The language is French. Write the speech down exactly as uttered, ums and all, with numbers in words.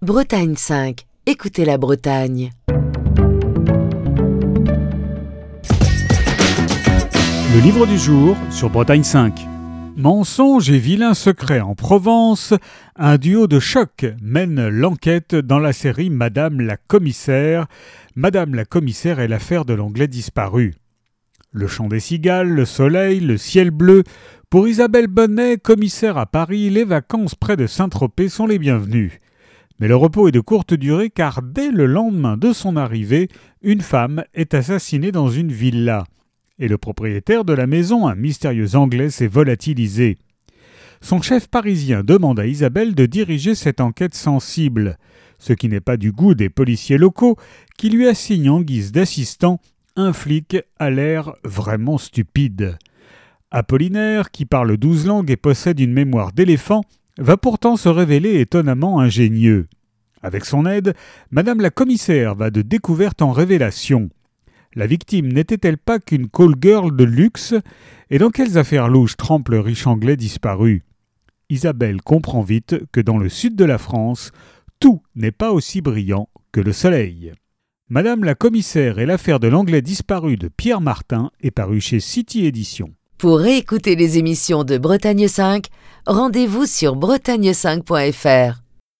Bretagne cinq. Écoutez la Bretagne. Le livre du jour sur Bretagne cinq. Mensonges et vilains secrets en Provence, un duo de choc mène l'enquête dans la série Madame la commissaire. Madame la commissaire est l'affaire de l'Anglais disparu. Le chant des cigales, le soleil, le ciel bleu. Pour Isabelle Bonnet, commissaire à Paris, les vacances près de Saint-Tropez sont les bienvenues. Mais le repos est de courte durée car dès le lendemain de son arrivée, une femme est assassinée dans une villa. Et le propriétaire de la maison, un mystérieux Anglais, s'est volatilisé. Son chef parisien demande à Isabelle de diriger cette enquête sensible, ce qui n'est pas du goût des policiers locaux qui lui assignent en guise d'assistant un flic à l'air vraiment stupide. Apollinaire, qui parle douze langues et possède une mémoire d'éléphant, va pourtant se révéler étonnamment ingénieux. Avec son aide, Madame la commissaire va de découverte en révélation. La victime n'était-elle pas qu'une call girl de luxe? Et dans quelles affaires louches trempe le riche Anglais disparu? Isabelle comprend vite que dans le sud de la France, tout n'est pas aussi brillant que le soleil. Madame la commissaire et l'affaire de l'Anglais disparu de Pierre Martin est paru chez City Éditions. Pour réécouter les émissions de Bretagne cinq, rendez-vous sur bretagne cinq point f r.